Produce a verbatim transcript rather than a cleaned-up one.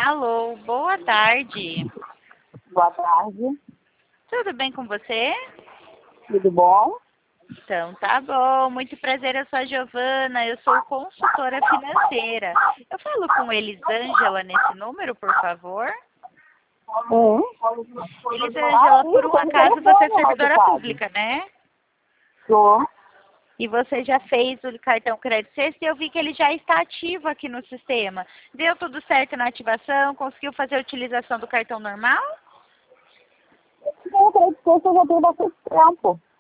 Alô, boa tarde. Boa tarde. Tudo bem com você? Tudo bom? Então, tá bom. Muito prazer, eu sou a Giovana, eu sou consultora financeira. Eu falo com Elisângela nesse número, por favor? Hum. Elisângela, por um acaso você é servidora pública, né? Sou. E você já fez o cartão Crédito Sexta e eu vi que ele já está ativo aqui no sistema. Deu tudo certo na ativação? Conseguiu fazer a utilização do cartão normal? Eu acredito que eu já tenho bastante tempo.